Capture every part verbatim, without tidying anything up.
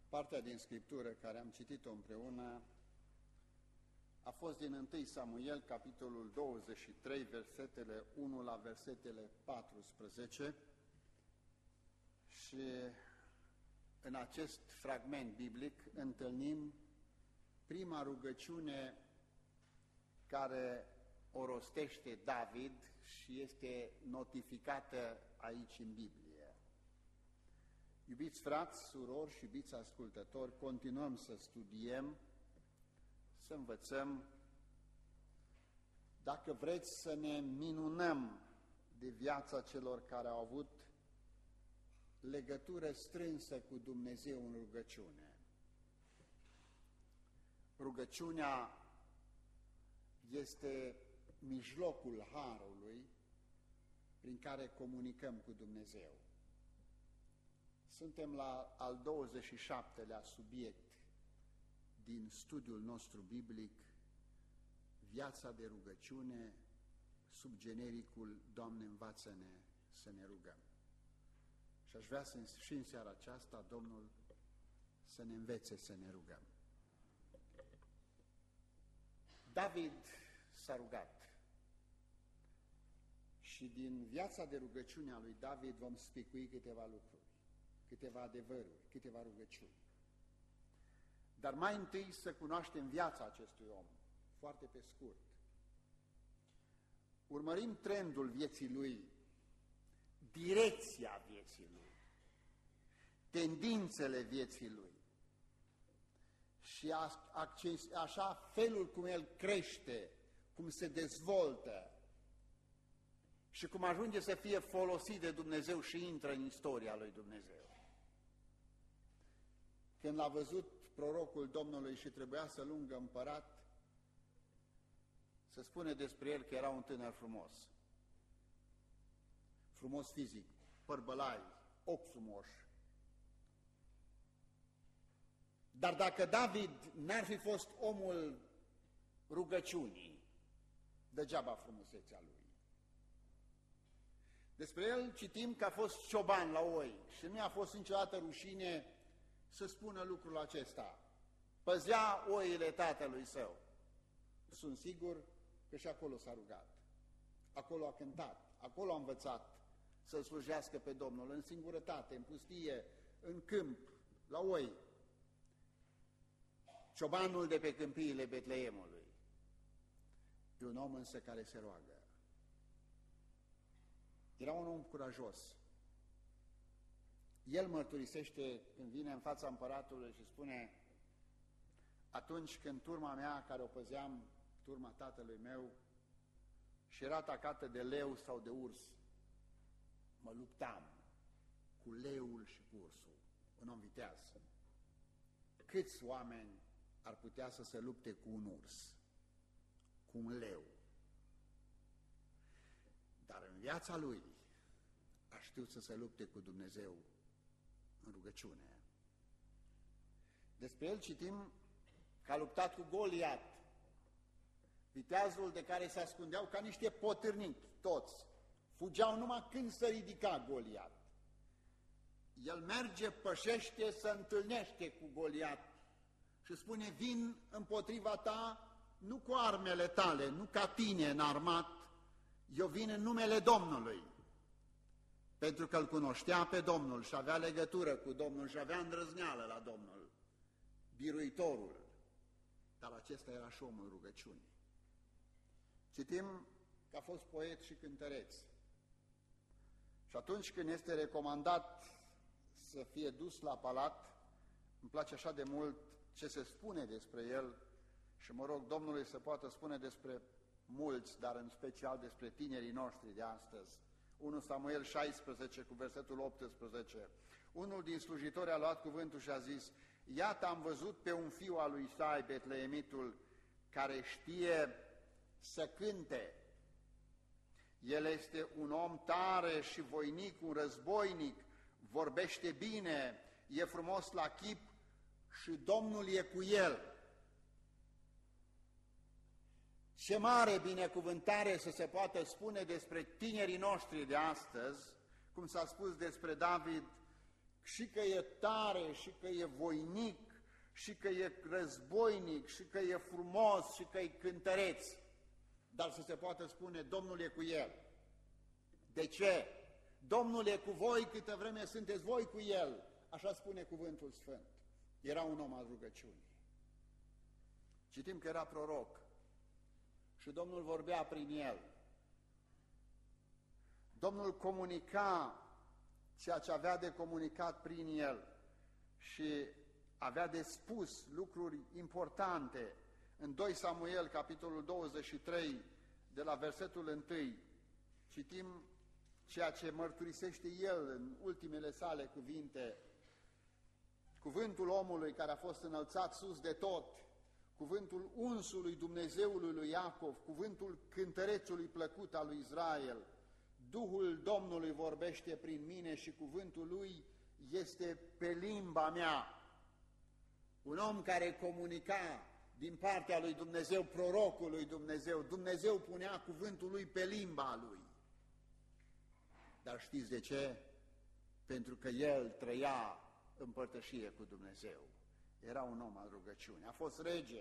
Partea din Scriptură care am citit-o împreună a fost din întâi Samuel, capitolul douăzeci și trei, versetele unu la versetele paisprezece, și în acest fragment biblic întâlnim prima rugăciune care o rostește David și este notificată aici în Biblie. Iubiți frați, surori și iubiți ascultători, continuăm să studiem, să învățăm. Dacă vreți să ne minunăm de viața celor care au avut legătură strânsă cu Dumnezeu în rugăciune. Rugăciunea este mijlocul harului prin care comunicăm cu Dumnezeu. Suntem la al douăzeci și șaptelea subiect din studiul nostru biblic, viața de rugăciune, sub genericul Doamne, învață-ne să ne rugăm. Și aș vrea să, și în seara aceasta Domnul să ne învețe să ne rugăm. David s-a rugat și din viața de rugăciune a lui David vom spicui câteva lucruri, câteva adevăruri, câteva rugăciuni. Dar mai întâi să cunoaștem viața acestui om, foarte pe scurt. Urmărim trendul vieții lui, direcția vieții lui, tendințele vieții lui și așa felul cum el crește, cum se dezvoltă și cum ajunge să fie folosit de Dumnezeu și intră în istoria lui Dumnezeu. Când l-a văzut prorocul Domnului și trebuia să lungă împărat, se spune despre el că era un tânăr frumos. Frumos fizic, păr bălai, ochi frumoși. Dar dacă David n-ar fi fost omul rugăciunii, degeaba frumusețea lui. Despre el citim că a fost cioban la oi și nu i-a fost niciodată rușine să spună lucrul acesta. Păzea oile tatălui său. Sunt sigur că și acolo s-a rugat. Acolo a cântat, acolo a învățat să slujească pe Domnul, în singurătate, în pustie, în câmp, la oi. Ciobanul de pe câmpiile Betleemului. E un om însă care se roagă. Era un om curajos. El mărturisește când vine în fața împăratului și spune: atunci când turma mea, care o păzeam, turma tatălui meu, și era atacată de leu sau de urs, mă luptam cu leul și cu ursul, un om viteaz. Câți oameni ar putea să se lupte cu un urs, cu un leu? Dar în viața lui a știut să se lupte cu Dumnezeu în rugăciune. Despre el citim că a luptat cu Goliat, viteazul de care se ascundeau ca niște potârnichi toți. Fugeau numai când se ridica Goliat. El merge, pășește, se întâlnește cu Goliat și spune: vin împotriva ta nu cu armele tale, nu ca tine înarmat, eu vin în numele Domnului. Pentru că îl cunoștea pe Domnul și avea legătură cu Domnul și avea îndrăzneală la Domnul, biruitorul. Dar acesta era și omul rugăciunii. Citim că a fost poet și cântăreț. Și atunci când este recomandat să fie dus la palat, îmi place așa de mult ce se spune despre el și mă rog Domnului să poată spune despre mulți, dar în special despre tinerii noștri de astăzi. unu Samuel șaisprezece cu versetul optsprezece. Unul din slujitori a luat cuvântul și a zis: iată, am văzut pe un fiu al lui Isai, betleemitul, care știe să cânte. El este un om tare și voinic, un războinic, vorbește bine, e frumos la chip și Domnul e cu el. Ce mare binecuvântare să se poată spune despre tinerii noștri de astăzi, cum s-a spus despre David, și că e tare, și că e voinic, și că e războinic, și că e frumos, și că e cântăreț, dar să se poată spune, Domnul e cu el. De ce? Domnul e cu voi câtă vreme sunteți voi cu el, așa spune cuvântul Sfânt. Era un om al rugăciunii. Citim că era proroc și Domnul vorbea prin el. Domnul comunica ceea ce avea de comunicat prin el și avea de spus lucruri importante. În doi Samuel, capitolul douăzeci și trei, de la versetul unu, citim ceea ce mărturisește el în ultimele sale cuvinte. Cuvântul omului care a fost înălțat sus de tot, cuvântul unsului Dumnezeului lui Iacov, cuvântul cântărețului plăcut al lui Israel. Duhul Domnului vorbește prin mine și cuvântul lui este pe limba mea. Un om care comunica din partea lui Dumnezeu, prorocul lui Dumnezeu, Dumnezeu punea cuvântul lui pe limba lui. Dar știți de ce? Pentru că el trăia în părtășie cu Dumnezeu. Era un om al rugăciunii. A fost rege,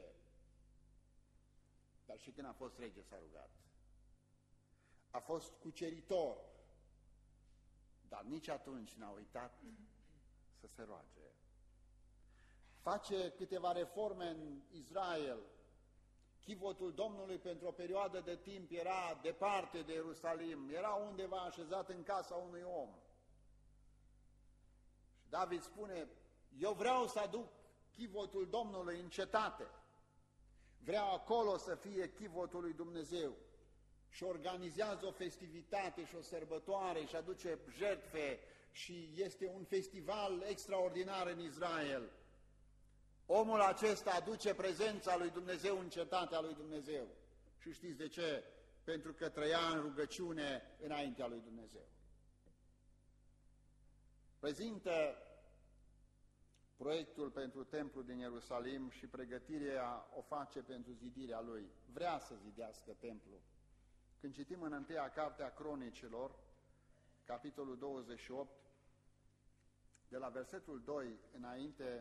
dar și când a fost rege s-a rugat. A fost cuceritor, dar nici atunci n-a uitat să se roage. Face câteva reforme în Israel. Chivotul Domnului pentru o perioadă de timp era departe de Ierusalim, era undeva așezat în casa unui om. Și David spune, eu vreau să aduc chivotul Domnului în cetate, vreau acolo să fie chivotul lui Dumnezeu. Și organizează o festivitate și o sărbătoare și aduce jertfe și este un festival extraordinar în Israel. Omul acesta aduce prezența lui Dumnezeu în cetatea lui Dumnezeu. Și știți de ce? Pentru că trăia în rugăciune înaintea lui Dumnezeu. Prezintă proiectul pentru templul din Ierusalim și pregătirea o face pentru zidirea lui. Vrea să zidească templul. Când citim în întâia carte a Cronicilor, capitolul douăzeci și opt, de la versetul doi înainte,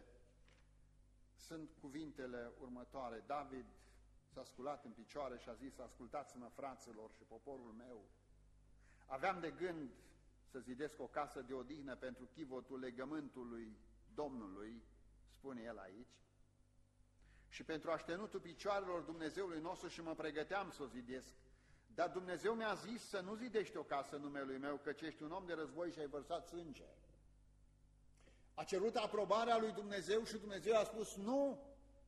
sunt cuvintele următoare. David s-a sculat în picioare și a zis, ascultați-mă, fraților și poporul meu, aveam de gând să zidesc o casă de odihnă pentru chivotul legământului Domnului, spune el aici, și pentru aștenutul picioarelor Dumnezeului nostru și mă pregăteam să o zidesc. Dar Dumnezeu mi-a zis să nu zidești o casă numelui meu, căci ești un om de război și ai vărsat sânge. A cerut aprobarea lui Dumnezeu și Dumnezeu a spus, nu,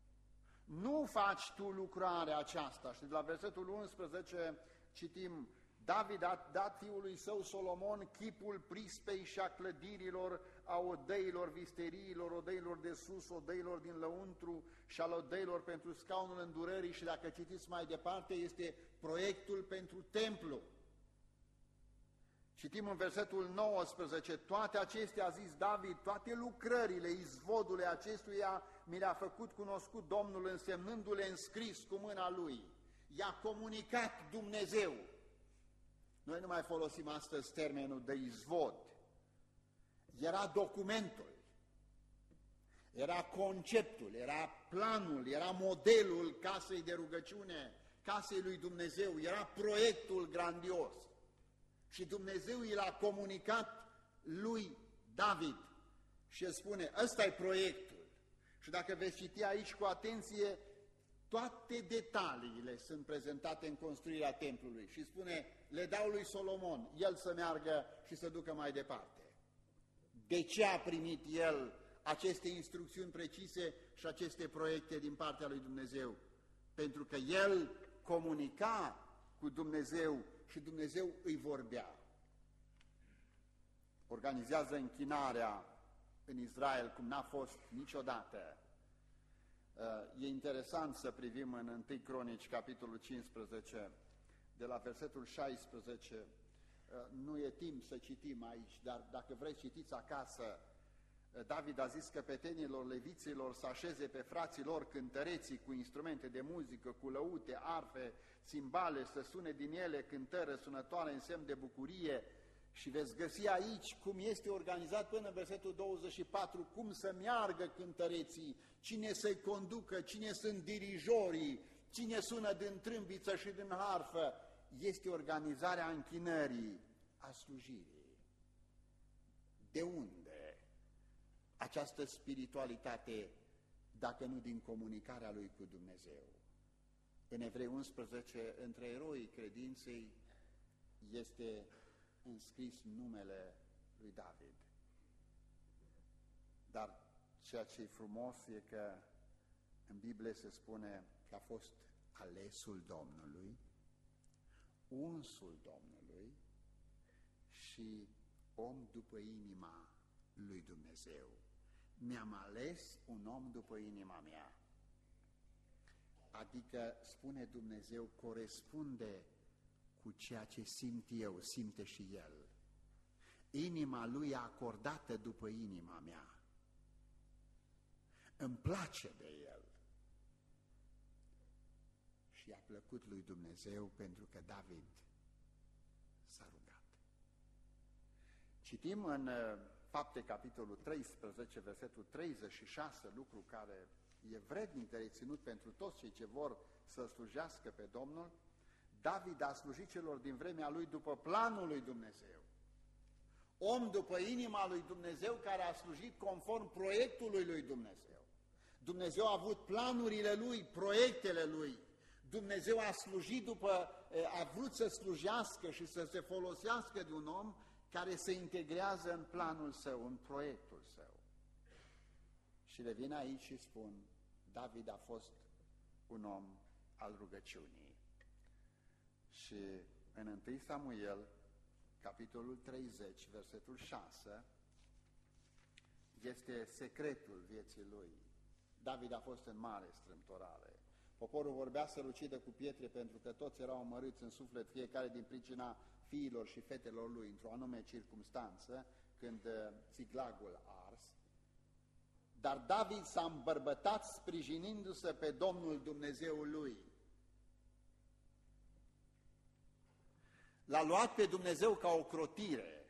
nu faci tu lucrarea aceasta. Și de la versetul unsprezece citim, David a dat fiului său Solomon chipul prispei și a clădirilor, a odăilor, visteriilor, odăilor de sus, odăilor din lăuntru și al odăilor pentru scaunul îndurării. Și dacă citiți mai departe, este proiectul pentru templu. Citim în versetul nouăsprezece, toate acestea, a zis David, toate lucrările, izvodurile acestuia mi le-a făcut cunoscut Domnul, însemnându-le în scris cu mâna Lui. I-a comunicat Dumnezeu. Noi nu mai folosim astăzi termenul de izvod. Era documentul, era conceptul, era planul, era modelul casei de rugăciune, casei lui Dumnezeu, era proiectul grandios. Și Dumnezeu i l-a comunicat lui David și el spune, ăsta e proiectul. Și dacă veți citi aici cu atenție, toate detaliile sunt prezentate în construirea templului și spune, le dau lui Solomon, el să meargă și să ducă mai departe. De ce a primit el aceste instrucțiuni precise și aceste proiecte din partea lui Dumnezeu? Pentru că el comunica cu Dumnezeu și Dumnezeu îi vorbea. Organizează închinarea în Israel cum n-a fost niciodată. E interesant să privim în întâi Cronici, capitolul cincisprezece, de la versetul șaisprezece. Nu e timp să citim aici, dar dacă vreți citiți acasă. David a zis căpetenilor, leviților să așeze pe frații lor cântăreții cu instrumente de muzică, cu lăute, arfe, țimbale, să sune din ele cântări răsunătoare în semn de bucurie Și veți găsi aici cum este organizat până în versetul douăzeci și patru, cum să meargă cântăreții, cine să-i conducă, cine sunt dirijorii, cine sună din trâmbiță și din harfă. Este organizarea închinării, a slujirii. De unde această spiritualitate, dacă nu din comunicarea lui cu Dumnezeu? În Evrei unsprezece, între eroii credinței, este înscris numele lui David. Dar ceea ce e frumos e că în Biblie se spune că a fost alesul Domnului, unsul Domnului și om după inima lui Dumnezeu. Mi-am ales un om după inima mea. Adică, spune Dumnezeu, corespunde cu ceea ce simt eu, simte și el. Inima lui e acordată după inima mea. Îmi place de el. Și i-a plăcut lui Dumnezeu pentru că David s-a rugat. Citim în Fapte, capitolul treisprezece, versetul treizeci și șase, lucru care e vrednic de reținut pentru toți cei ce vor să slujească pe Domnul. David a slujit celor din vremea lui după planul lui Dumnezeu. Om după inima lui Dumnezeu, care a slujit conform proiectului lui Dumnezeu. Dumnezeu a avut planurile lui, proiectele lui. Dumnezeu a slujit după, a vrut să slujească și să se folosească de un om care se integrează în planul său, în proiectul său. Și revin aici și spun, David a fost un om al rugăciunii. Și în întâi Samuel, capitolul treizeci, versetul șase, este secretul vieții lui. David a fost în mare strâmtorare. Poporul vorbea să-l ucidă cu pietre pentru că toți erau omorâți în suflet, fiecare din pricina fiilor și fetelor lui, într-o anume circumstanță, când Țiglagul a ars. Dar David s-a îmbărbătat sprijinindu-se pe Domnul Dumnezeul lui. L-a luat pe Dumnezeu ca o crotire.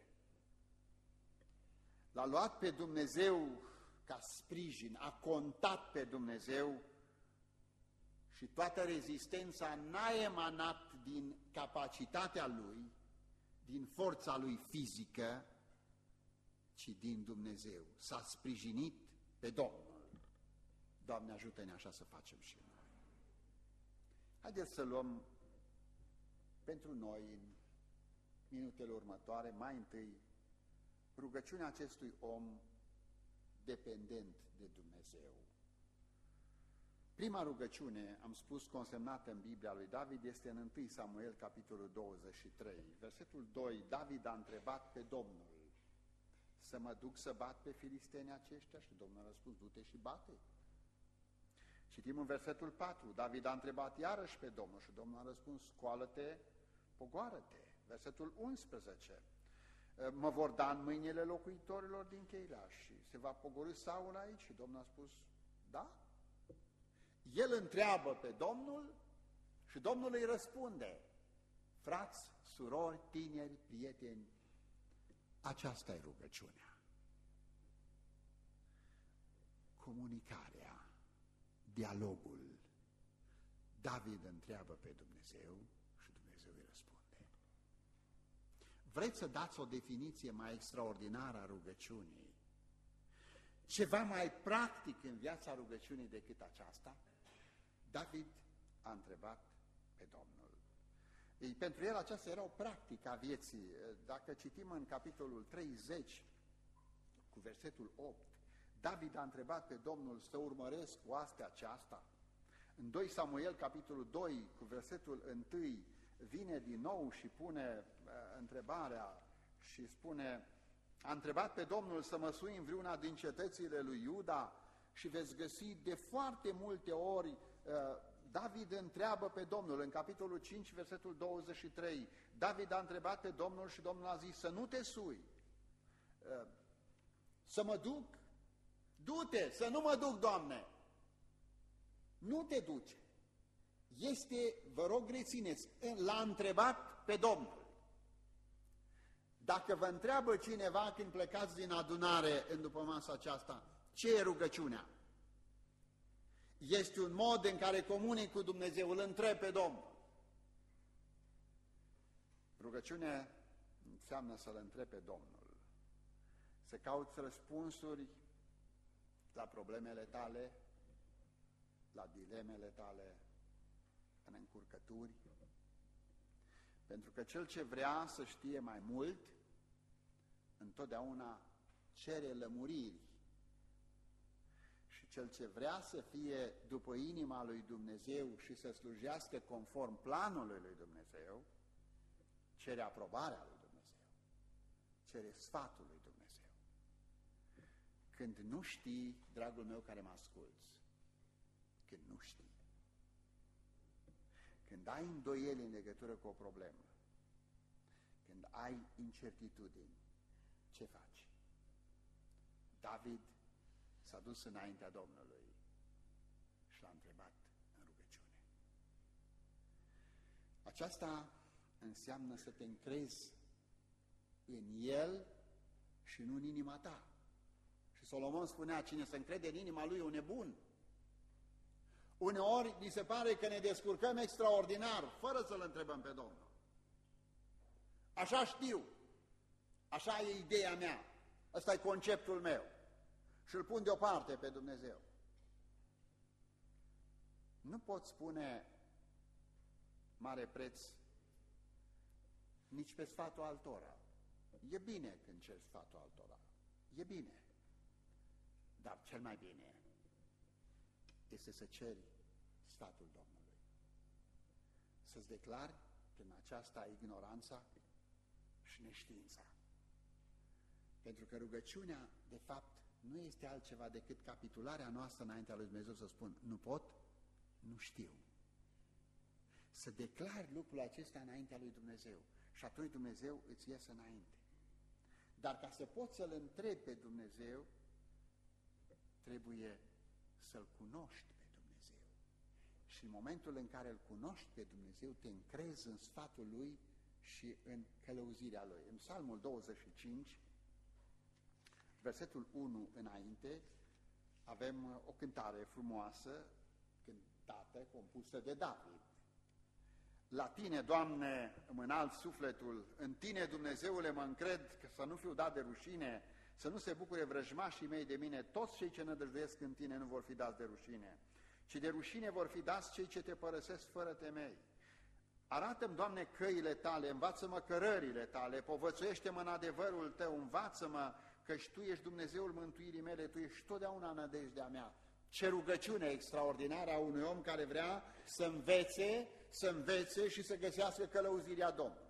L-a luat pe Dumnezeu ca sprijin, a contat pe Dumnezeu și toată rezistența n-a emanat din capacitatea lui, din forța lui fizică, ci din Dumnezeu. S-a sprijinit pe Domnul. Doamne, ajută-ne așa să facem și noi. Haideți să luăm pentru noi în minutele următoare, mai întâi, rugăciunea acestui om dependent de Dumnezeu. Prima rugăciune, am spus, consemnată în Biblia lui David, este în întâi Samuel, capitolul douăzeci și trei. Versetul doi, David a întrebat pe Domnul, să mă duc să bat pe filistenii aceștia? Și Domnul a răspuns, du-te și bate. Citim în versetul patru, David a întrebat iarăși pe Domnul și Domnul a răspuns, scoală-te, pogoară-te. Versetul unsprezece, mă vor da în mâinile locuitorilor din Cheila și se va pogorî Saul aici? Și Domnul a spus, da. El întreabă pe Domnul și Domnul îi răspunde, frați, surori, tineri, prieteni, aceasta e rugăciunea. Comunicarea, dialogul. David întreabă pe Dumnezeu și Dumnezeu îi răspunde. Vreți să dați o definiție mai extraordinară a rugăciunii? Ceva mai practic în viața rugăciunii decât aceasta? David a întrebat pe Domnul. Ei, pentru el aceasta era o practică a vieții. Dacă citim în capitolul treizeci, cu versetul opt, David a întrebat pe Domnul să urmăresc oastea aceasta. În doi Samuel, capitolul doi, cu versetul unu, vine din nou și pune uh, întrebarea și spune, a întrebat pe Domnul să măsui în vreuna din cetățile lui Iuda și veți găsi de foarte multe ori uh, David întreabă pe Domnul, în capitolul cinci, versetul douăzeci și trei, David a întrebat pe Domnul și Domnul a zis să nu te sui, uh, să mă duc, du-te, să nu mă duc, Doamne, nu te duce. Este, vă rog rețineți, l-a întrebat pe Domnul. Dacă vă întreabă cineva când plecați din adunare în după masa aceasta, ce e rugăciunea? Este un mod în care comunic cu Dumnezeu, îl întreb pe Domnul. Rugăciunea înseamnă să-L întreb pe Domnul, să cauți răspunsuri la problemele tale, la dilemele tale, în încurcături, pentru că cel ce vrea să știe mai mult, întotdeauna cere lămuriri. Și cel ce vrea să fie după inima lui Dumnezeu și să slujească conform planului lui Dumnezeu, cere aprobarea lui Dumnezeu, cere sfatul lui Dumnezeu. Când nu știi, dragul meu care mă asculți, când nu știi, când ai îndoieli în legătură cu o problemă, când ai incertitudini, ce faci? David s-a dus înaintea Domnului și l-a întrebat în rugăciune. Aceasta înseamnă să te încrezi în El și nu în inima ta. Și Solomon spunea, cine se încrede în inima lui e un nebun. Uneori ni se pare că ne descurcăm extraordinar, fără să-L întrebăm pe Domnul. Așa știu, așa e ideea mea, ăsta e conceptul meu și îl pun deoparte pe Dumnezeu. Nu pot spune mare preț nici pe sfatul altora. E bine când ceri sfatul altora, e bine, dar cel mai bine este să ceri sfatul Domnului. Să-ți declari prin aceasta ignoranța și neștiința. Pentru că rugăciunea, de fapt, nu este altceva decât capitularea noastră înaintea lui Dumnezeu să spun, nu pot, nu știu. Să declari lucrul acesta înaintea lui Dumnezeu și atunci Dumnezeu îți iese înainte. Dar ca să poți să-L întrebi pe Dumnezeu, trebuie să-L cunoști pe Dumnezeu. Și în momentul în care îl cunoști pe Dumnezeu, te încrezi în sfatul Lui și în călăuzirea Lui. În Psalmul douăzeci și cinci, versetul unu înainte, avem o cântare frumoasă, cântată, compusă de David. La Tine, Doamne, îmi înalt sufletul, în Tine, Dumnezeule, mă încred, că să nu fiu dat de rușine, să nu se bucure vrăjmașii mei de mine, toți cei ce nădăjduiesc în Tine nu vor fi dați de rușine, ci de rușine vor fi dați cei ce Te părăsesc fără temei. Arată-mi, Doamne, căile Tale, învață-mă cărările Tale, povățuiește-mă în adevărul Tău, învață-mă, căci Tu ești Dumnezeul mântuirii mele, Tu ești totdeauna nădejdea mea. Ce rugăciune extraordinară a unui om care vrea să învețe, să învețe și să găsească călăuzirea Domnului.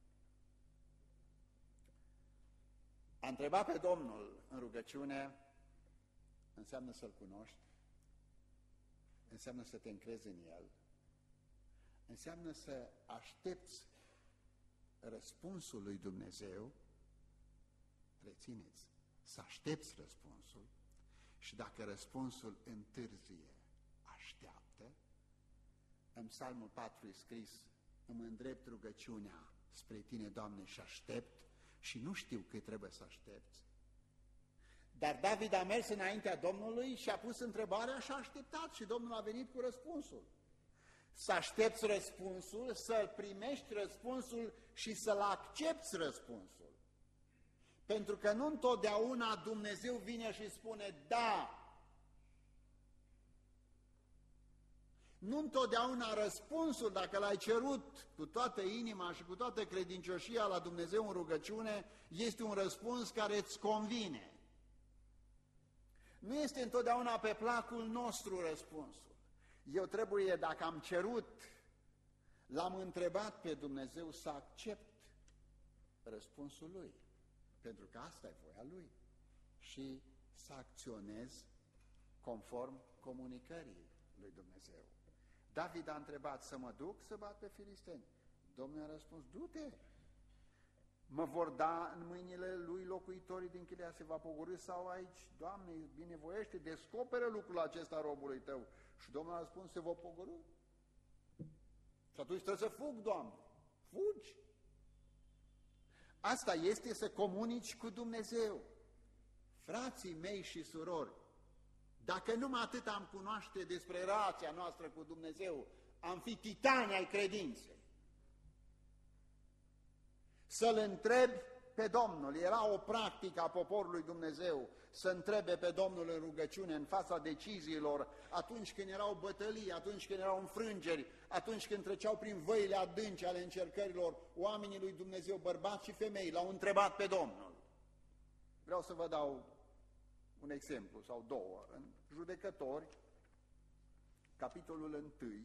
A întreba pe Domnul în rugăciune înseamnă să-L cunoști, înseamnă să te încrezi în El, înseamnă să aștepți răspunsul lui Dumnezeu, rețineți, să aștepți răspunsul și dacă răspunsul întârzie, așteaptă. În Psalmul patru e scris, îmi îndrept rugăciunea spre Tine, Doamne, și aștept și nu știu cât trebuie să aștepți. Dar David a mers înaintea Domnului și a pus întrebarea și a așteptat și Domnul a venit cu răspunsul. Să aștepți răspunsul, să-l primești răspunsul și să-l accepți răspunsul. Pentru că nu întotdeauna Dumnezeu vine și spune da. Nu întotdeauna răspunsul, dacă l-ai cerut cu toată inima și cu toată credincioșia la Dumnezeu în rugăciune, este un răspuns care îți convine. Nu este întotdeauna pe placul nostru răspunsul. Eu trebuie, dacă am cerut, l-am întrebat pe Dumnezeu să accept răspunsul Lui. Pentru că asta e voia Lui. Și să acționez conform comunicării lui Dumnezeu. David a întrebat să mă duc să bat pe filisteni. Domnul a răspuns, du-te! Mă vor da în mâinile lui locuitorii din Chilea, se va pogorî sau aici? Doamne, binevoiește, descoperă lucrul acesta robului Tău. Și Domnul a răspuns, se va pogorî. Și atunci trebuie să fug, Doamne, fugi! Asta este să comunici cu Dumnezeu. Frații mei și surori, dacă numai atât am cunoaște despre relația noastră cu Dumnezeu, am fi titani ai credinței. Să-L întrebi pe Domnul. Era o practică a poporului Dumnezeu să întrebe pe Domnul în rugăciune, în fața deciziilor, atunci când erau bătălii, atunci când erau înfrângeri, atunci când treceau prin văile adânci ale încercărilor, oamenii lui Dumnezeu, bărbați și femei, l-au întrebat pe Domnul. Vreau să vă dau un exemplu sau două. În Judecători, capitolul unu,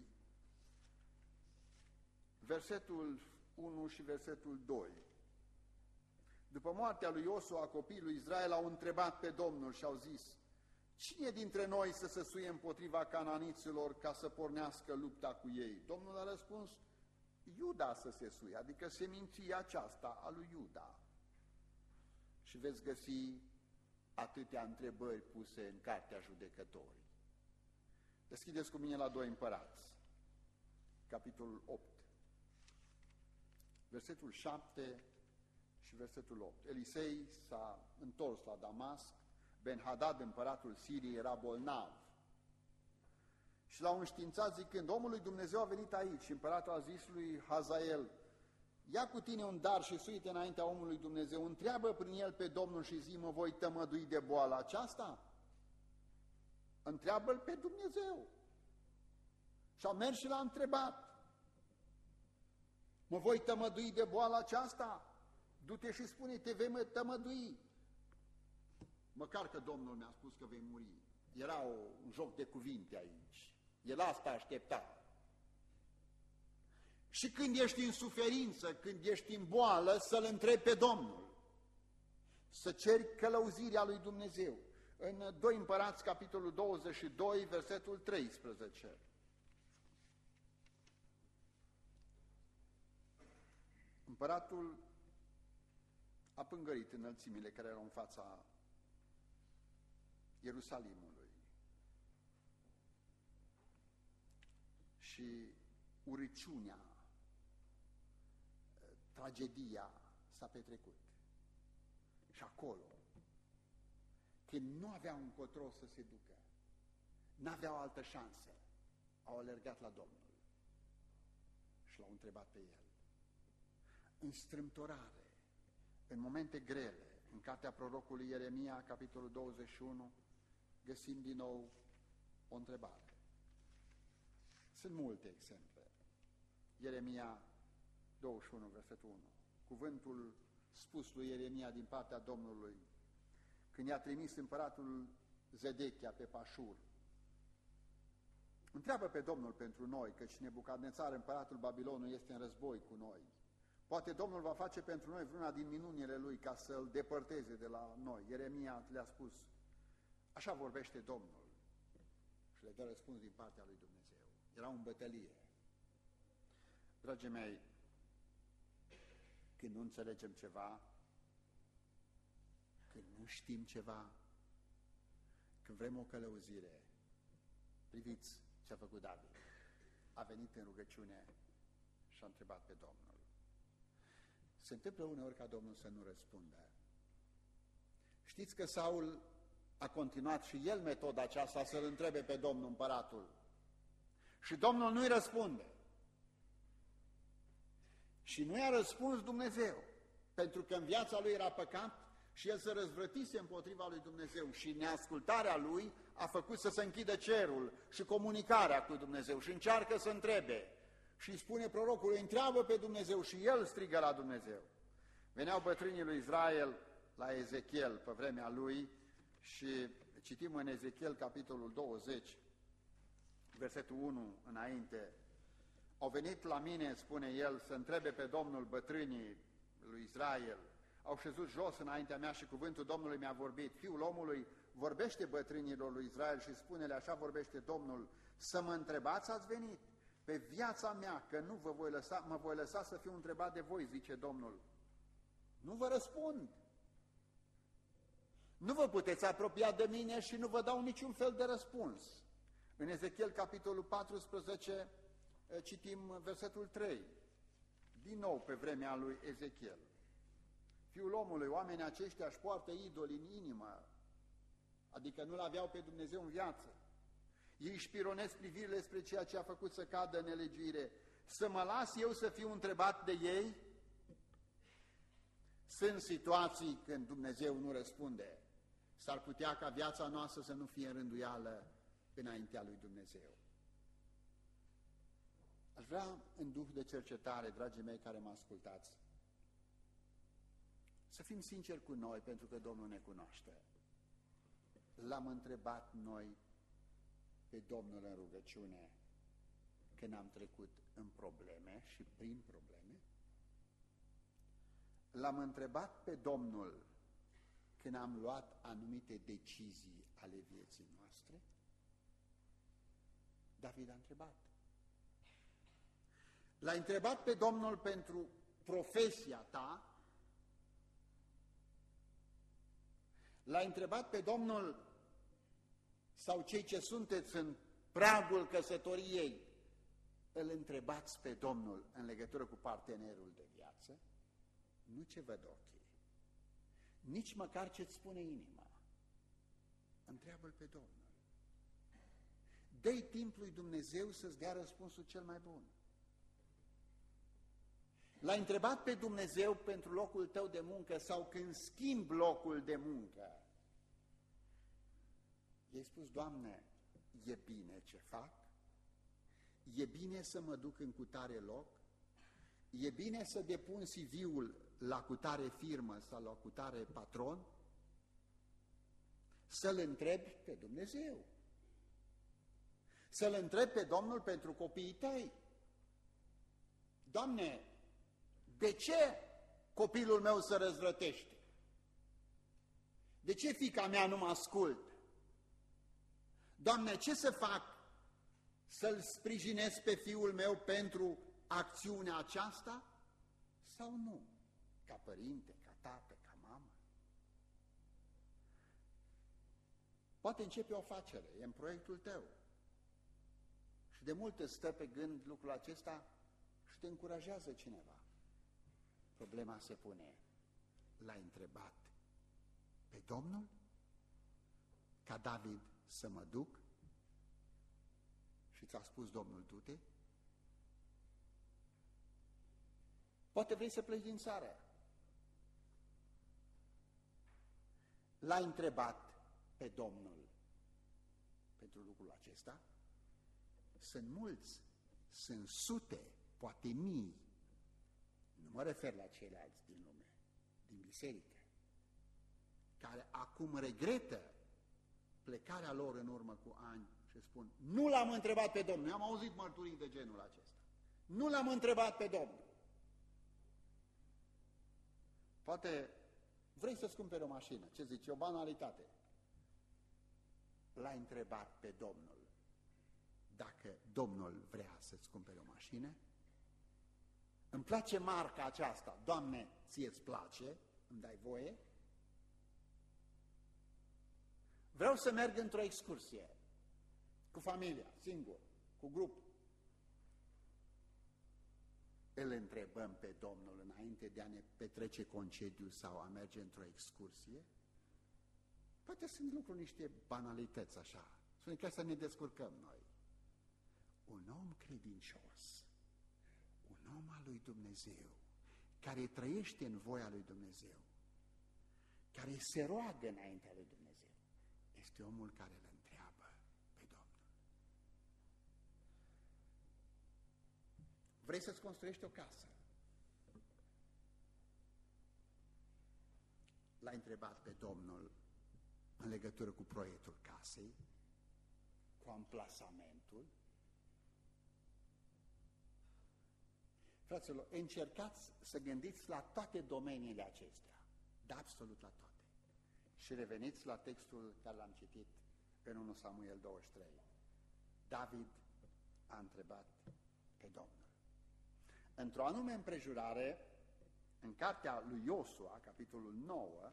versetul unu și versetul doi. După moartea lui Iosua, copiii lui Israel au întrebat pe Domnul și au zis: cine dintre noi să se suie împotriva cananiților ca să pornească lupta cu ei? Domnul a răspuns: Iuda să se suie, adică seminția aceasta a lui Iuda. Și veți găsi atâtea întrebări puse în Cartea Judecătorii. Deschideți cu mine la doi Împărați, capitolul opt, versetul șapte și versetul opt. Elisei s-a întors la Damasc, Ben-Hadad, împăratul Siriei, era bolnav și l-au înștiințat zicând: omul lui Dumnezeu a venit aici. Și împăratul a zis lui Hazael: ia cu tine un dar și suite înaintea omului Dumnezeu, întreabă prin el pe Domnul și zi: mă voi tămădui de boala aceasta? Întreabă-l pe Dumnezeu. Și a mers și l-a întrebat: mă voi tămădui de boala aceasta? Du-te și spune, te vei tămădui. Măcar că Domnul mi-a spus că vei muri. Era o, un joc de cuvinte aici. El asta aștepta. Și când ești în suferință, când ești în boală, să-L întrebi pe Domnul. Să ceri călăuzirea lui Dumnezeu. În doi Împărați, capitolul douăzeci și doi, versetul treisprezece. Împăratul a pângărit înălțimile care erau în fața Ierusalimului și urăciunea, tragedia s-a petrecut. Și acolo, când nu aveau încotro să se ducă, n-aveau altă șansă, au alergat la Domnul și l-au întrebat pe El. În strâmtorare, în momente grele, în cartea prorocului Ieremia, capitolul douăzeci și unu, găsim din nou o întrebare. Sunt multe exemple. Ieremia douăzeci și unu, versetul unu. Cuvântul spus lui Ieremia din partea Domnului, când i-a trimis împăratul Zedechia pe Pașur: întreabă pe Domnul pentru noi, căci Nebucadnețar, împăratul Babilonului, este în război cu noi. Poate Domnul va face pentru noi vreuna din minunile Lui ca să-L depărteze de la noi. Ieremia le-a spus: așa vorbește Domnul. Și le dă răspuns din partea lui Dumnezeu. Era în bătălie. Dragii mei, când nu înțelegem ceva, când nu știm ceva, când vrem o călăuzire, priviți ce a făcut David. A venit în rugăciune și a întrebat pe Domnul. Se întâmplă uneori ca Domnul să nu răspundă. Știți că Saul a continuat și el metoda aceasta, să-l întrebe pe Domnul împăratul. Și Domnul nu-i răspunde. Și nu i-a răspuns Dumnezeu, pentru că în viața lui era păcat și el se răzvrătise împotriva lui Dumnezeu și neascultarea lui a făcut să se închidă cerul și comunicarea cu Dumnezeu și încearcă să întrebe. Și îi spune prorocului: întreabă pe Dumnezeu, și el strigă la Dumnezeu. Veneau bătrânii lui Israel la Ezechiel pe vremea lui și citim în Ezechiel capitolul douăzeci, versetul unu înainte: au venit la mine, spune el, să întrebe pe Domnul bătrânii lui Israel. Au șezut jos înaintea mea și cuvântul Domnului mi-a vorbit: fiul omului, vorbește bătrânilor lui Israel și spune-le: așa vorbește Domnul, să mă întrebați ați venit? Pe viața mea, că nu vă voi lăsa, mă voi lăsa să fiu întrebat de voi, zice Domnul. Nu vă răspund. Nu vă puteți apropia de mine și nu vă dau niciun fel de răspuns. În Ezechiel, capitolul paisprezece, citim versetul trei, din nou pe vremea lui Ezechiel. Fiul omului, oamenii aceștia își poartă idoli în inimă, adică nu-L aveau pe Dumnezeu în viață. Ei își pironesc privirile spre ceea ce a făcut să cadă în nelegiuire. Să mă las eu să fiu întrebat de ei? Sunt situații când Dumnezeu nu răspunde. S-ar putea ca viața noastră să nu fie în rânduială înaintea lui Dumnezeu. Aș vrea, în duh de cercetare, dragii mei care mă ascultați, să fim sinceri cu noi, pentru că Domnul ne cunoaște. L-am întrebat noi pe Domnul în rugăciune când am trecut în probleme și prin probleme? L-am întrebat pe Domnul când am luat anumite decizii ale vieții noastre? David a întrebat. L-a întrebat pe Domnul pentru profesia ta? L-a întrebat pe Domnul, sau cei ce sunteți în pragul căsătoriei, îl întrebați pe Domnul în legătură cu partenerul de viață? Nu ce văd ochii, nici măcar ce-ți spune inima. Întreabă-L pe Domnul. Dă-i timp lui Dumnezeu să-ți dea răspunsul cel mai bun. L-ai întrebat pe Dumnezeu pentru locul tău de muncă sau când schimbi locul de muncă? I-ai spus, Doamne, e bine ce fac? E bine să mă duc în cutare loc? E bine să depun C V-ul la cutare firmă sau la cutare patron? Să-L întrebi pe Dumnezeu. Să-L întrebi pe Domnul pentru copiii tăi. Doamne, de ce copilul meu se răzvrătește? De ce fiica mea nu mă ascultă? Doamne, ce să fac să-l sprijinesc pe fiul meu pentru acțiunea aceasta sau nu? Ca părinte, ca tată, ca mamă? Poate începe o afacere, e în proiectul tău. Și de multe stă pe gând lucrul acesta și te încurajează cineva. Problema se pune, l-ai întrebat pe Domnul? Ca David să mă duc? Și ți-a spus Domnul, du-te? Poate vrei să pleci din țară. L-ai întrebat pe Domnul pentru lucrul acesta? Sunt mulți, sunt sute, poate mii, nu mă refer la ceilalți din lume, din biserică, care acum regretă plecarea lor în urmă cu ani și spun, nu l-am întrebat pe Domnul. Eu am auzit mărturii de genul acesta. Nu l-am întrebat pe Domnul. Poate vrei să-ți cumperi o mașină. Ce zici? E o banalitate. L-ai întrebat pe Domnul dacă Domnul vrea să-ți cumperi o mașină? Îmi place marca aceasta. Doamne, ție-ți place? Îmi dai voie? Vreau să merg într-o excursie, cu familia, singur, cu grup. Îl întrebăm pe Domnul înainte de a ne petrece concediu sau a merge într-o excursie? Poate sunt lucruri, niște banalități așa. Sunt ca să ne descurcăm noi. Un om credincios, un om al lui Dumnezeu, care trăiește în voia lui Dumnezeu, care se roagă înaintea lui Dumnezeu, este omul care îl întreabă pe Domnul. Vrei să-ți construiești o casă? L-ai întrebat pe Domnul în legătură cu proiectul casei, cu amplasamentul? Fraților, încercați să gândiți la toate domeniile acestea, dar absolut la toate. Și reveniți la textul care l-am citit în întâi Samuel douăzeci și trei. David a întrebat pe Domnul. Într-o anume împrejurare, în cartea lui Iosua, capitolul nouă,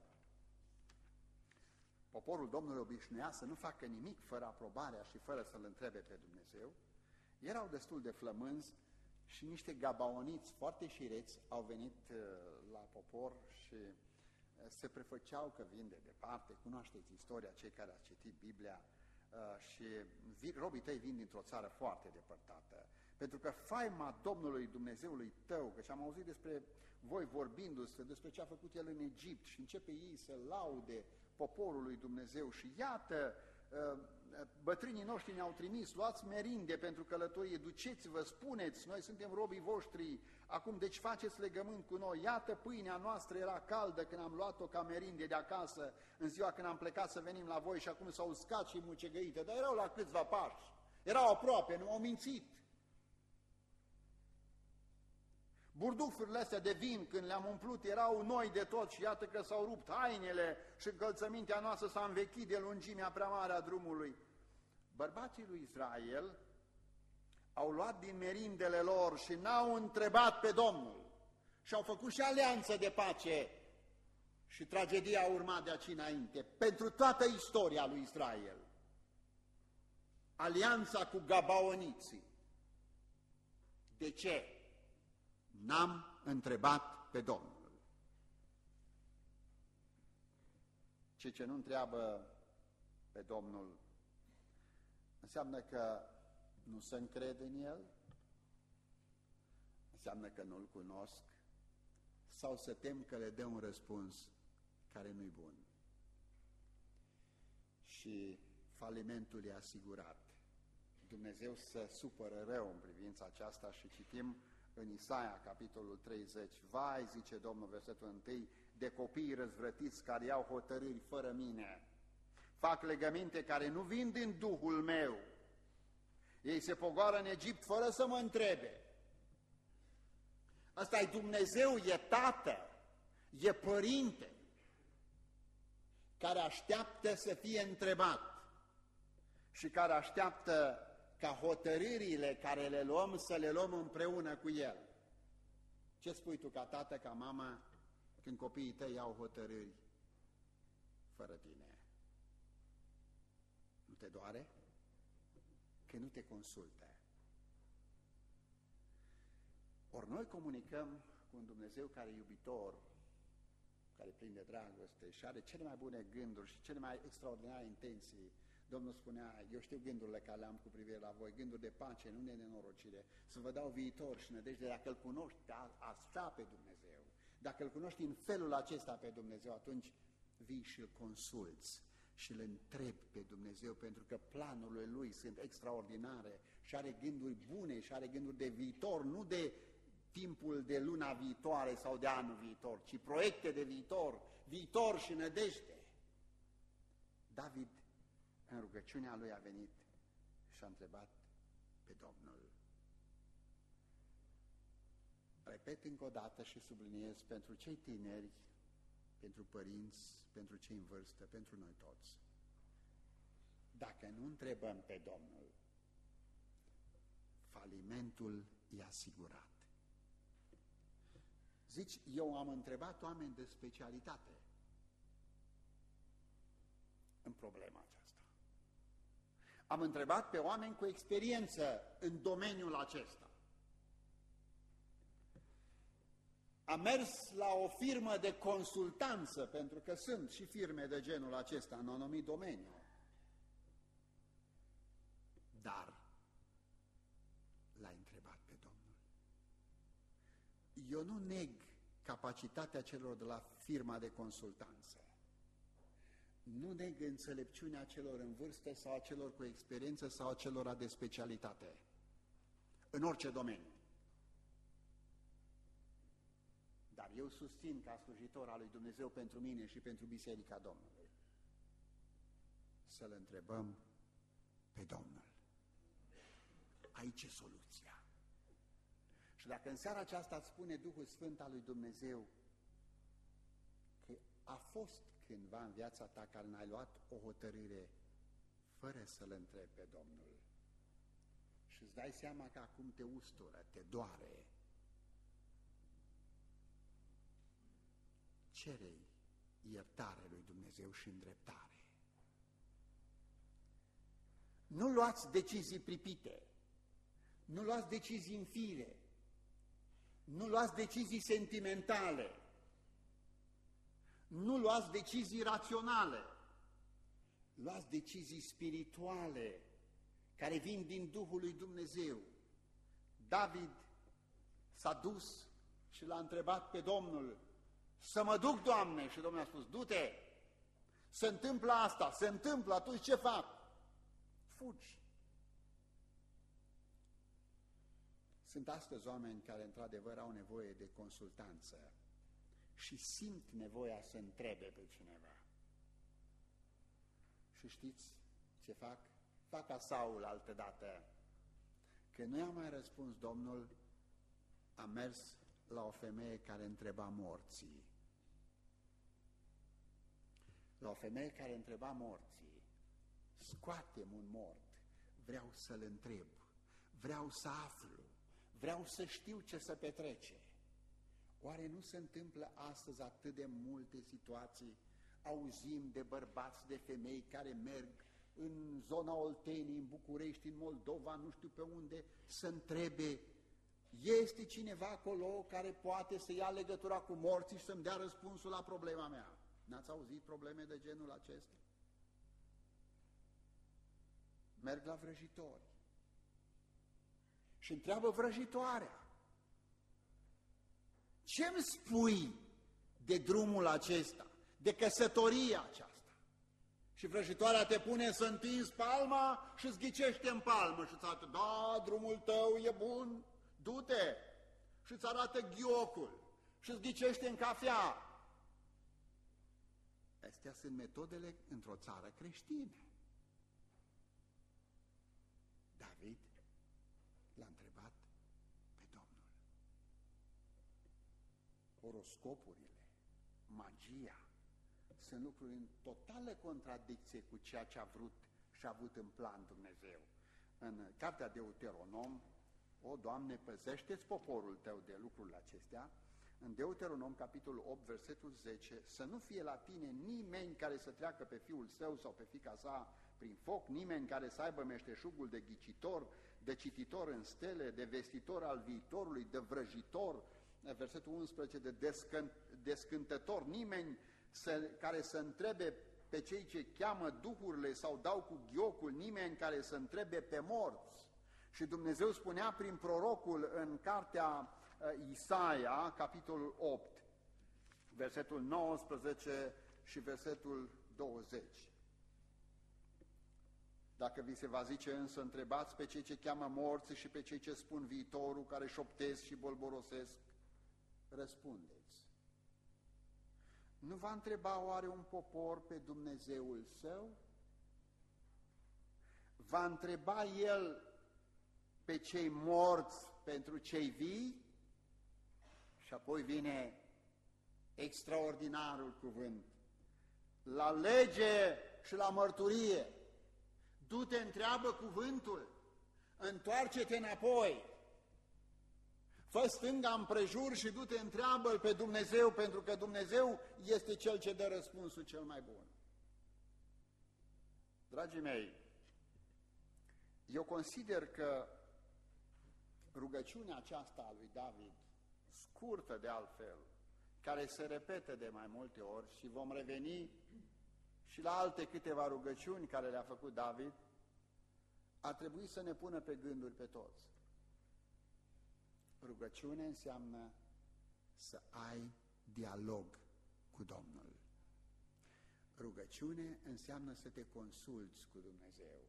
poporul Domnului obișnuia să nu facă nimic fără aprobarea și fără să-L întrebe pe Dumnezeu. Erau destul de flămânzi și niște gabaoniți foarte șireți au venit la popor și se prefăceau că vin de departe, cunoașteți istoria, cei care ați citit Biblia, și robii tăi vin dintr-o țară foarte depărtată, pentru că faima Domnului Dumnezeului tău, că și-am auzit despre voi vorbindu-se, despre ce a făcut El în Egipt și începe ei să laude poporul lui Dumnezeu și iată, bătrânii noștri ne-au trimis, luați merinde pentru călătorie, duceți-vă, spuneți, noi suntem robii voștri, acum deci faceți legământ cu noi, iată pâinea noastră era caldă când am luat-o ca merinde de acasă, în ziua când am plecat să venim la voi și acum s-au uscat și mucegăite, dar erau la câțiva pași, erau aproape, nu au mințit. Burdufurile astea de vin, când le-am umplut, erau noi de tot și iată că s-au rupt hainele și încălțămintea noastră s-a învechit de lungimea prea mare a drumului. Bărbații lui Israel au luat din merindele lor și n-au întrebat pe Domnul și au făcut și alianță de pace și tragedia a urmat de aici înainte, pentru toată istoria lui Israel. Alianța cu gabaoniții. De ce? N-am întrebat pe Domnul. Cei ce nu întreabă pe Domnul înseamnă că nu se încrede în El, înseamnă că nu-L cunosc sau se tem că le dă un răspuns care nu-i bun. Și falimentul e asigurat. Dumnezeu se supără rău în privința aceasta și citim în Isaia, capitolul treizeci, vai, zice Domnul, versetul unu, de copiii răzvrătiți care iau hotărâri fără mine, fac legăminte care nu vin din Duhul meu, ei se pogoară în Egipt fără să mă întrebe. Ăsta e Dumnezeu, e tată, e părinte, care așteaptă să fie întrebat și care așteaptă ca hotărârile care le luăm să le luăm împreună cu El. Ce spui tu ca tată, ca mamă, când copiii tăi iau hotărâri fără tine? Nu te doare? Că nu te consultă. Ori noi comunicăm cu un Dumnezeu care e iubitor, care e plin de dragoste și are cele mai bune gânduri și cele mai extraordinare intenții. Domnul spunea, eu știu gândurile care le-am cu privire la voi, gânduri de pace, nu de nenorocire, să vă dau viitor și nădejde. Dacă îl cunoști așa pe Dumnezeu, dacă îl cunoști în felul acesta pe Dumnezeu, atunci vii și îl consulți și îl întrebi pe Dumnezeu, pentru că planurile Lui sunt extraordinare și are gânduri bune și are gânduri de viitor, nu de timpul de luna viitoare sau de anul viitor, ci proiecte de viitor, viitor și nădejde. David, în rugăciunea lui, a venit și a întrebat pe Domnul. Repet încă o dată și subliniez pentru cei tineri, pentru părinți, pentru cei în vârstă, pentru noi toți. Dacă nu întrebăm pe Domnul, falimentul e asigurat. Zici, eu am întrebat oameni de specialitate în problema aceasta. Am întrebat pe oameni cu experiență în domeniul acesta. Am mers la o firmă de consultanță, pentru că sunt și firme de genul acesta în anumit domeniu. Dar l-a întrebat pe Domnul. Eu nu neg capacitatea celor de la firma de consultanță. Nu neg înțelepciunea celor în vârstă sau a celor cu experiență sau a celor de specialitate. În orice domeniu. Dar eu susțin ca slujitor al lui Dumnezeu pentru mine și pentru Biserica Domnului să-L întrebăm pe Domnul. Aici e soluția. Și dacă în seara aceasta îți spune Duhul Sfânt al lui Dumnezeu că a fost cândva în viața ta care n-ai luat o hotărâre fără să-L întrebi pe Domnul și îți dai seama că acum te ustură, te doare, cere-i iertare lui Dumnezeu și îndreptare. Nu luați decizii pripite, nu luați decizii în fire, nu luați decizii sentimentale, Nu luați decizii raționale, luați decizii spirituale, care vin din Duhul lui Dumnezeu. David s-a dus și l-a întrebat pe Domnul, să mă duc, Doamne? Și Domnul a spus, du-te, se întâmplă asta, se întâmplă, atunci ce fac? Fugi. Sunt astăzi oameni care într-adevăr au nevoie de consultanță și simt nevoia să întrebe pe cineva. Și știți ce fac? Fac ca Saul altădată. Că nu i-a mai răspuns Domnul, a mers la o femeie care întreba morții. La o femeie care întreba morții, scoate-mi un mort, vreau să-l întreb, vreau să aflu, vreau să știu ce se petrece. Oare nu se întâmplă astăzi atât de multe situații? Auzim de bărbați, de femei care merg în zona Oltenii, în București, în Moldova, nu știu pe unde, să întrebe, este cineva acolo care poate să ia legătura cu morții și să-mi dea răspunsul la problema mea? N-ați auzit probleme de genul acesta? Merg la vrăjitori și întreabă vrăjitoarea, ce-mi spui de drumul acesta, de căsătoria aceasta? Și vrăjitoarea te pune să întinzi palma și îți ghicește în palmă și îți arată, da, drumul tău e bun, du-te, și îți arată ghiocul și îți ghicește în cafea. Astea sunt metodele într-o țară creștină. David l-a întrebat pe Domnul. Oroscopurile, magia, sunt lucruri în totală contradicție cu ceea ce a vrut și a avut în plan Dumnezeu. În cartea Deuteronom, o, Doamne, păzește-ți poporul tău de lucrurile acestea. În Deuteronom, capitolul opt, versetul zece, să nu fie la tine nimeni care să treacă pe fiul său sau pe fiica sa prin foc, nimeni care să aibă meșteșugul de ghicitor, de cititor în stele, de vestitor al viitorului, de vrăjitor, versetul unsprezece, de descânt, descântător, nimeni să, care să întrebe pe cei ce cheamă duhurile sau dau cu ghiocul, nimeni care să întrebe pe morți. Și Dumnezeu spunea prin prorocul în cartea Isaia, capitolul opt, versetul nouăsprezece și versetul douăzeci. Dacă vi se va zice însă, întrebați pe cei ce cheamă morții și pe cei ce spun viitorul, care șoptesc și bolborosesc, răspundeți. Nu va întreba oare un popor pe Dumnezeul său? Va întreba el pe cei morți pentru cei vii? Și apoi vine extraordinarul cuvânt. La lege și la mărturie. Du-te, întreabă cuvântul, întoarce-te înapoi. Fă stânga împrejur și du-te, întreabă-L pe Dumnezeu, pentru că Dumnezeu este Cel ce dă răspunsul cel mai bun. Dragii mei, eu consider că rugăciunea aceasta a lui David, scurtă de altfel, care se repete de mai multe ori și vom reveni și la alte câteva rugăciuni care le-a făcut David, ar trebui să ne pună pe gânduri pe toți. Rugăciune înseamnă să ai dialog cu Domnul. Rugăciune înseamnă să te consulți cu Dumnezeu.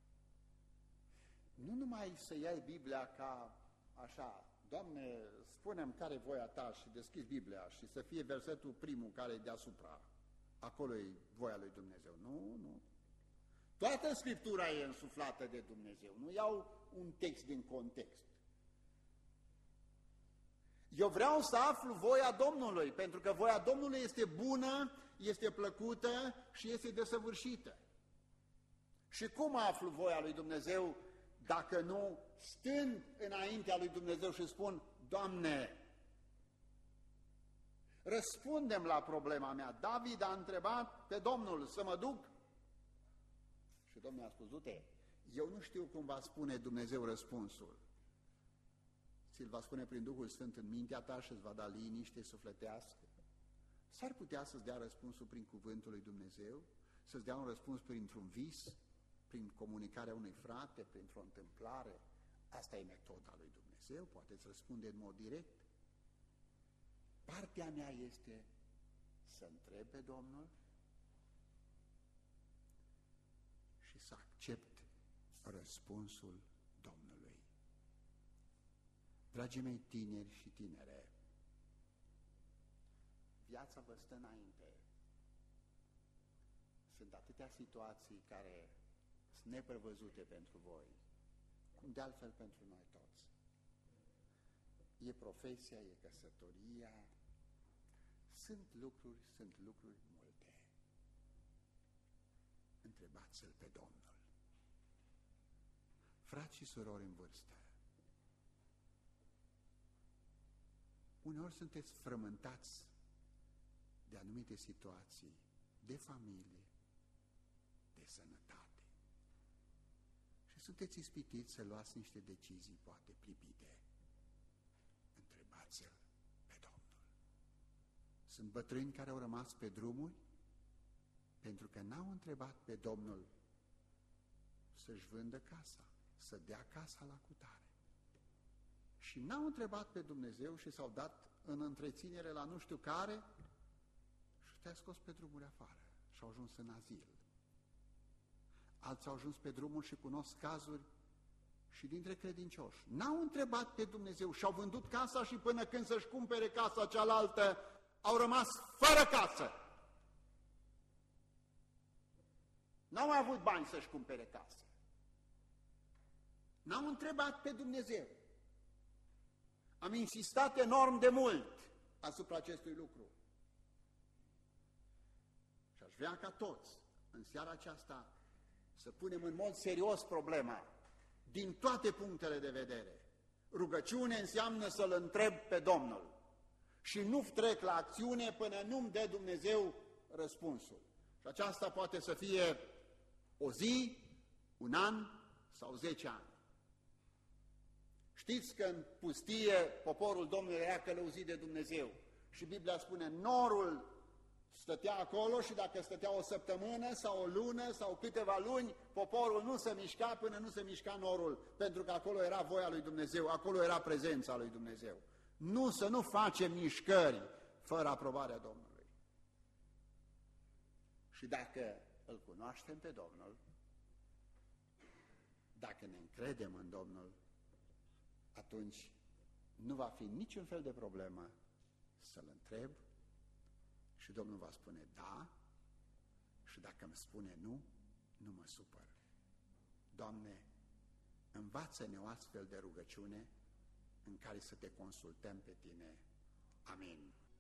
Nu numai să iei Biblia ca așa, Doamne, spune-mi care e voia Ta și deschizi Biblia și să fie versetul primul care e deasupra. Acolo e voia lui Dumnezeu. Nu, nu. Toată Scriptura e însuflată de Dumnezeu. Nu iau un text din context. Eu vreau să aflu voia Domnului, pentru că voia Domnului este bună, este plăcută și este desăvârșită. Și cum aflu voia lui Dumnezeu dacă nu stând înaintea lui Dumnezeu și spun, Doamne, răspundem la problema mea. David a întrebat pe Domnul să mă duc și Domnul a spus, du-te, eu nu știu cum va spune Dumnezeu răspunsul. Ți-l va spune prin Duhul Sfânt în mintea ta și îți va da liniște sufletească. S-ar putea să-ți dea răspunsul prin cuvântul lui Dumnezeu, să-ți dea un răspuns printr-un vis, prin comunicarea unui frate, printr-o întâmplare. Asta e metoda lui Dumnezeu, poate îți răspunde în mod direct. Partea mea este să întreb pe Domnul și să accept răspunsul Domnului. Dragii mei tineri și tinere, viața vă stă înainte. Sunt atâtea situații care sunt neprevăzute pentru voi, cum de altfel pentru noi toți. E profesia, e căsătoria, sunt lucruri, sunt lucruri multe. Întrebați-L pe Domnul. Frați și surori în vârstă, uneori sunteți frământați de anumite situații, de familie, de sănătate. Și sunteți ispitiți să luați niște decizii poate pripite. Întrebați-L pe Domnul. Sunt bătrâni care au rămas pe drumuri pentru că n-au întrebat pe Domnul să-și vândă casa, să dea casa la cutare. Și n-au întrebat pe Dumnezeu și s-au dat în întreținere la nu știu care și te-a scos pe drumuri afară și au ajuns în azil. Alții au ajuns pe drumuri și cunosc cazuri și dintre credincioși. N-au întrebat pe Dumnezeu și au vândut casa și până când să-și cumpere casa cealaltă, au rămas fără casă. N-au mai avut bani să-și cumpere casă. N-au întrebat pe Dumnezeu. Am insistat enorm de mult asupra acestui lucru. Și aș vrea ca toți, în seara aceasta, să punem în mod serios problema, din toate punctele de vedere. Rugăciune înseamnă să-L întreb pe Domnul și nu trec la acțiune până nu-mi dă Dumnezeu răspunsul. Și aceasta poate să fie o zi, un an sau zece ani. Știți că în pustie poporul Domnului era călăuzit de Dumnezeu și Biblia spune norul stătea acolo și dacă stătea o săptămână sau o lună sau câteva luni, poporul nu se mișca până nu se mișca norul, pentru că acolo era voia lui Dumnezeu, acolo era prezența lui Dumnezeu. Nu să nu facem mișcări fără aprobarea Domnului. Și dacă îl cunoaștem pe Domnul, dacă ne încredem în Domnul, atunci nu va fi niciun fel de problemă să-L întreb și Domnul va spune da și dacă îmi spune nu, nu mă supăr. Doamne, învață-ne o astfel de rugăciune în care să te consultăm pe Tine. Amin.